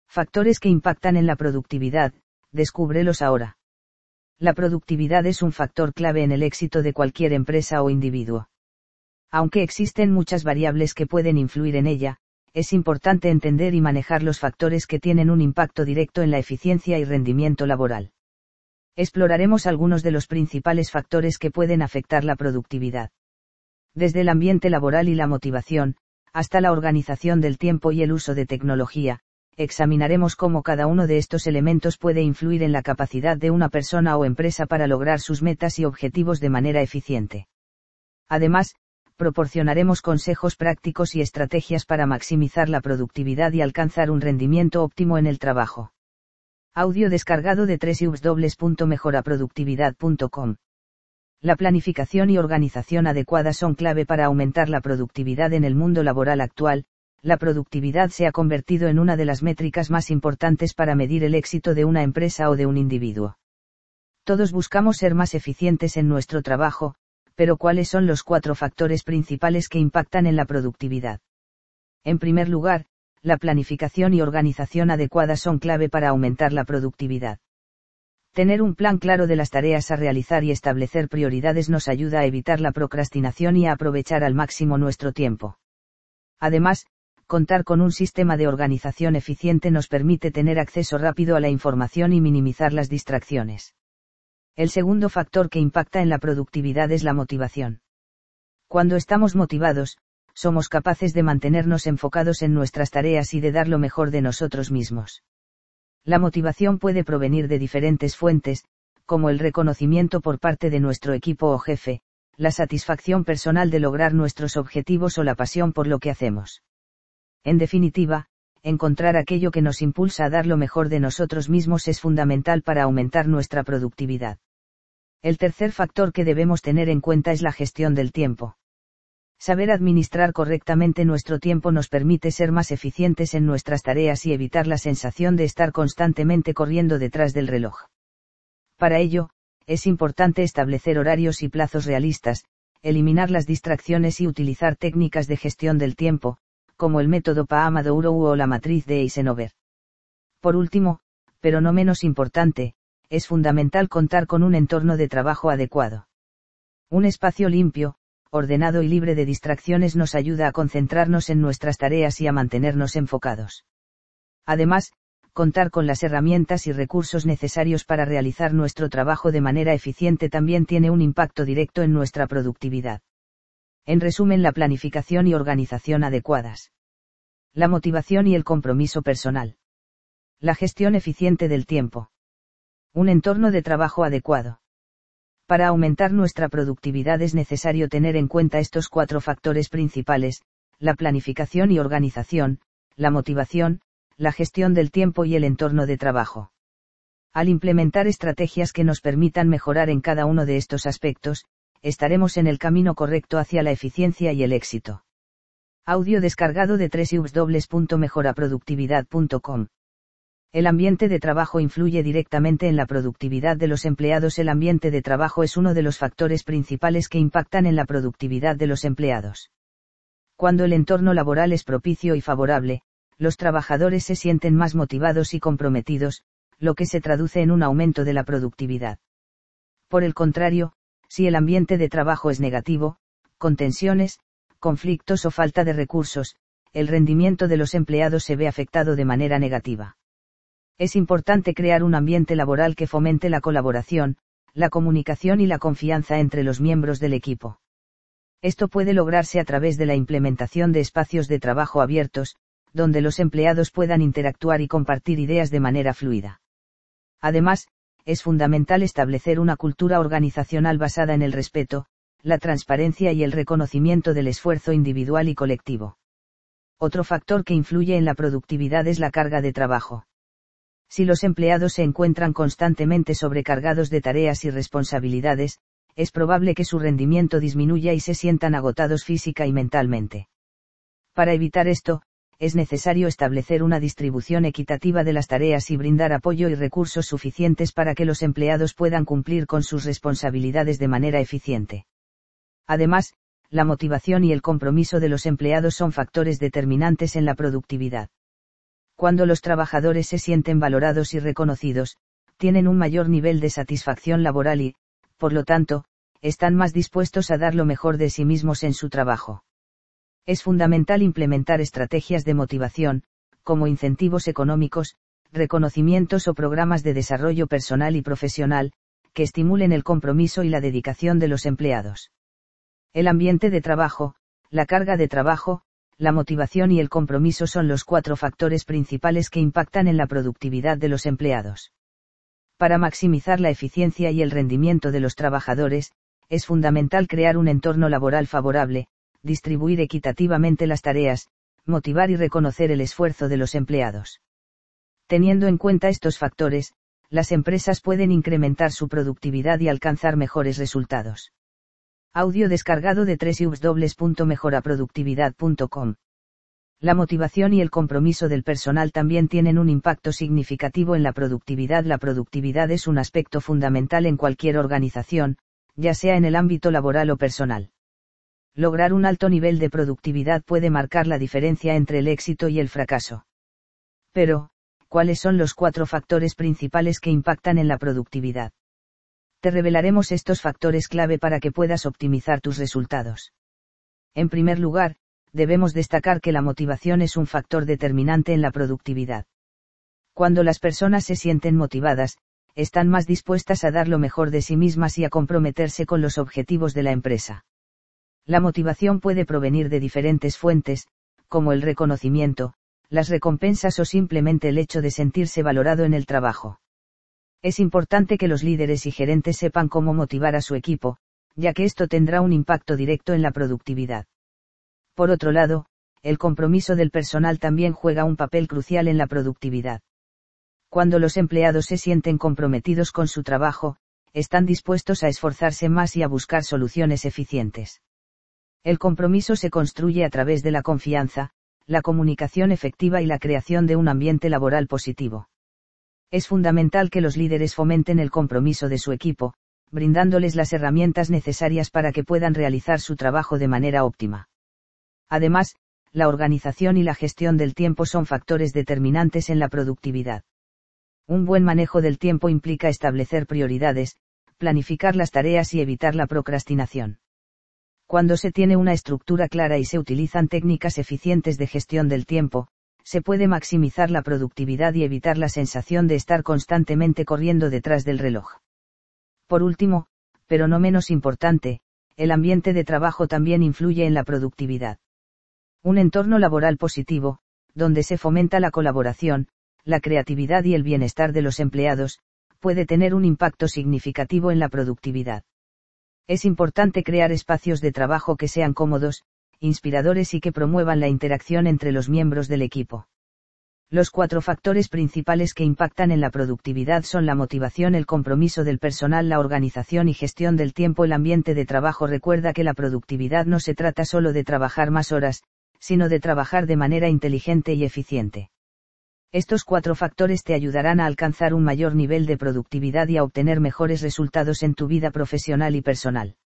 Factores que impactan en la productividad, descúbrelos ahora. La productividad es un factor clave en el éxito de cualquier empresa o individuo. Aunque existen muchas variables que pueden influir en ella, es importante entender y manejar los factores que tienen un impacto directo en la eficiencia y rendimiento laboral. Exploraremos algunos de los principales factores que pueden afectar la productividad. Desde el ambiente laboral y la motivación, hasta la organización del tiempo y el uso de tecnología, examinaremos cómo cada uno de estos elementos puede influir en la capacidad de una persona o empresa para lograr sus metas y objetivos de manera eficiente. Además, proporcionaremos consejos prácticos y estrategias para maximizar la productividad y alcanzar un rendimiento óptimo en el trabajo. Audio descargado de www.mejoraproductividad.com. La planificación y organización adecuada son clave para aumentar la productividad en el mundo laboral actual. La productividad se ha convertido en una de las métricas más importantes para medir el éxito de una empresa o de un individuo. Todos buscamos ser más eficientes en nuestro trabajo, pero ¿cuáles son los 4 factores principales que impactan en la productividad? En primer lugar, la planificación y organización adecuadas son clave para aumentar la productividad. Tener un plan claro de las tareas a realizar y establecer prioridades nos ayuda a evitar la procrastinación y a aprovechar al máximo nuestro tiempo. Además, contar con un sistema de organización eficiente nos permite tener acceso rápido a la información y minimizar las distracciones. El segundo factor que impacta en la productividad es la motivación. Cuando estamos motivados, somos capaces de mantenernos enfocados en nuestras tareas y de dar lo mejor de nosotros mismos. La motivación puede provenir de diferentes fuentes, como el reconocimiento por parte de nuestro equipo o jefe, la satisfacción personal de lograr nuestros objetivos o la pasión por lo que hacemos. En definitiva, encontrar aquello que nos impulsa a dar lo mejor de nosotros mismos es fundamental para aumentar nuestra productividad. El tercer factor que debemos tener en cuenta es la gestión del tiempo. Saber administrar correctamente nuestro tiempo nos permite ser más eficientes en nuestras tareas y evitar la sensación de estar constantemente corriendo detrás del reloj. Para ello, es importante establecer horarios y plazos realistas, eliminar las distracciones y utilizar técnicas de gestión del tiempo, como el método Pomodoro o la matriz de Eisenhower. Por último, pero no menos importante, es fundamental contar con un entorno de trabajo adecuado. Un espacio limpio, ordenado y libre de distracciones nos ayuda a concentrarnos en nuestras tareas y a mantenernos enfocados. Además, contar con las herramientas y recursos necesarios para realizar nuestro trabajo de manera eficiente también tiene un impacto directo en nuestra productividad. En resumen, la planificación y organización adecuadas. La motivación y el compromiso personal. La gestión eficiente del tiempo. Un entorno de trabajo adecuado. Para aumentar nuestra productividad es necesario tener en cuenta estos 4 factores principales: la planificación y organización, la motivación, la gestión del tiempo y el entorno de trabajo. Al implementar estrategias que nos permitan mejorar en cada uno de estos aspectos, estaremos en el camino correcto hacia la eficiencia y el éxito. Audio descargado de www.mejoraproductividad.com. El ambiente de trabajo influye directamente en la productividad de los empleados. El ambiente de trabajo es uno de los factores principales que impactan en la productividad de los empleados. Cuando el entorno laboral es propicio y favorable, los trabajadores se sienten más motivados y comprometidos, lo que se traduce en un aumento de la productividad. Por el contrario, si el ambiente de trabajo es negativo, con tensiones, conflictos o falta de recursos, el rendimiento de los empleados se ve afectado de manera negativa. Es importante crear un ambiente laboral que fomente la colaboración, la comunicación y la confianza entre los miembros del equipo. Esto puede lograrse a través de la implementación de espacios de trabajo abiertos, donde los empleados puedan interactuar y compartir ideas de manera fluida. Además, es fundamental establecer una cultura organizacional basada en el respeto, la transparencia y el reconocimiento del esfuerzo individual y colectivo. Otro factor que influye en la productividad es la carga de trabajo. Si los empleados se encuentran constantemente sobrecargados de tareas y responsabilidades, es probable que su rendimiento disminuya y se sientan agotados física y mentalmente. Para evitar esto, es necesario establecer una distribución equitativa de las tareas y brindar apoyo y recursos suficientes para que los empleados puedan cumplir con sus responsabilidades de manera eficiente. Además, la motivación y el compromiso de los empleados son factores determinantes en la productividad. Cuando los trabajadores se sienten valorados y reconocidos, tienen un mayor nivel de satisfacción laboral y, por lo tanto, están más dispuestos a dar lo mejor de sí mismos en su trabajo. Es fundamental implementar estrategias de motivación, como incentivos económicos, reconocimientos o programas de desarrollo personal y profesional, que estimulen el compromiso y la dedicación de los empleados. El ambiente de trabajo, la carga de trabajo, la motivación y el compromiso son los 4 factores principales que impactan en la productividad de los empleados. Para maximizar la eficiencia y el rendimiento de los trabajadores, es fundamental crear un entorno laboral favorable, distribuir equitativamente las tareas, motivar y reconocer el esfuerzo de los empleados. Teniendo en cuenta estos factores, las empresas pueden incrementar su productividad y alcanzar mejores resultados. Audio descargado de www.mejoraproductividad.com. La motivación y el compromiso del personal también tienen un impacto significativo en la productividad. La productividad es un aspecto fundamental en cualquier organización, ya sea en el ámbito laboral o personal. Lograr un alto nivel de productividad puede marcar la diferencia entre el éxito y el fracaso. Pero, ¿cuáles son los 4 factores principales que impactan en la productividad? Te revelaremos estos factores clave para que puedas optimizar tus resultados. En primer lugar, debemos destacar que la motivación es un factor determinante en la productividad. Cuando las personas se sienten motivadas, están más dispuestas a dar lo mejor de sí mismas y a comprometerse con los objetivos de la empresa. La motivación puede provenir de diferentes fuentes, como el reconocimiento, las recompensas o simplemente el hecho de sentirse valorado en el trabajo. Es importante que los líderes y gerentes sepan cómo motivar a su equipo, ya que esto tendrá un impacto directo en la productividad. Por otro lado, el compromiso del personal también juega un papel crucial en la productividad. Cuando los empleados se sienten comprometidos con su trabajo, están dispuestos a esforzarse más y a buscar soluciones eficientes. El compromiso se construye a través de la confianza, la comunicación efectiva y la creación de un ambiente laboral positivo. Es fundamental que los líderes fomenten el compromiso de su equipo, brindándoles las herramientas necesarias para que puedan realizar su trabajo de manera óptima. Además, la organización y la gestión del tiempo son factores determinantes en la productividad. Un buen manejo del tiempo implica establecer prioridades, planificar las tareas y evitar la procrastinación. Cuando se tiene una estructura clara y se utilizan técnicas eficientes de gestión del tiempo, se puede maximizar la productividad y evitar la sensación de estar constantemente corriendo detrás del reloj. Por último, pero no menos importante, el ambiente de trabajo también influye en la productividad. Un entorno laboral positivo, donde se fomenta la colaboración, la creatividad y el bienestar de los empleados, puede tener un impacto significativo en la productividad. Es importante crear espacios de trabajo que sean cómodos, inspiradores y que promuevan la interacción entre los miembros del equipo. Los 4 factores principales que impactan en la productividad son la motivación, el compromiso del personal, la organización y gestión del tiempo. El ambiente de trabajo recuerda que la productividad no se trata solo de trabajar más horas, sino de trabajar de manera inteligente y eficiente. Estos 4 factores te ayudarán a alcanzar un mayor nivel de productividad y a obtener mejores resultados en tu vida profesional y personal.